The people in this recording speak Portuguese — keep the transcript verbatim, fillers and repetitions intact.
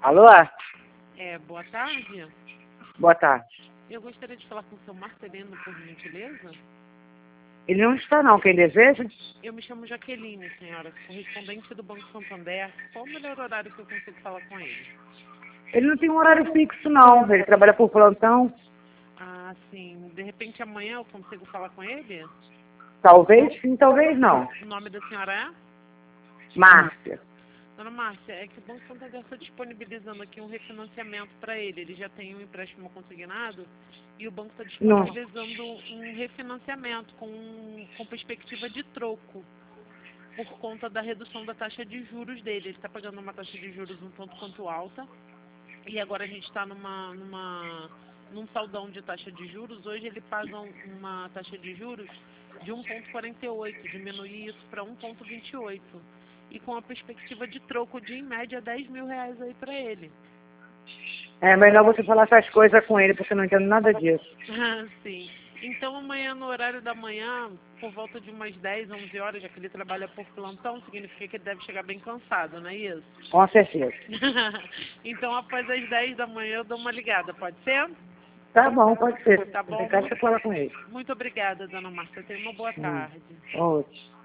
Alô? É, boa tarde. Boa tarde. Eu gostaria de falar com o seu Marcelino, por gentileza. Ele não está não, quem deseja? Eu me chamo Jaqueline, senhora, correspondente do Banco Santander. Qual o melhor horário que eu consigo falar com ele? Ele não tem um horário fixo não, ele trabalha por plantão. Ah, sim. De repente amanhã eu consigo falar com ele? Talvez sim, talvez não. O nome da senhora é? Márcia. Dona Márcia, é que o Banco Santander está disponibilizando aqui um refinanciamento para ele. Ele já tem um empréstimo consignado e o banco está Não. disponibilizando um refinanciamento com, com perspectiva de troco por conta da redução da taxa de juros dele. Ele está pagando uma taxa de juros um tanto quanto alta e agora a gente está numa, numa, num saldão de taxa de juros. Hoje ele paga uma taxa de juros de um vírgula quarenta e oito, diminuir isso para um vírgula vinte e oito. E com a perspectiva de troco de, em média, dez mil reais aí para ele. É melhor você falar essas coisas com ele, porque eu não entendo nada disso. Ah, sim. Então, amanhã, no horário da manhã, por volta de umas dez, onze horas, já que ele trabalha por plantão, significa que ele deve chegar bem cansado, não é isso? Com certeza. Então, após as dez da manhã, eu dou uma ligada, pode ser? Tá bom, pode ser. Tá bom. Tem que você fala com ele. Muito obrigada, dona Márcia. Tenha uma boa Hum. tarde. Outro.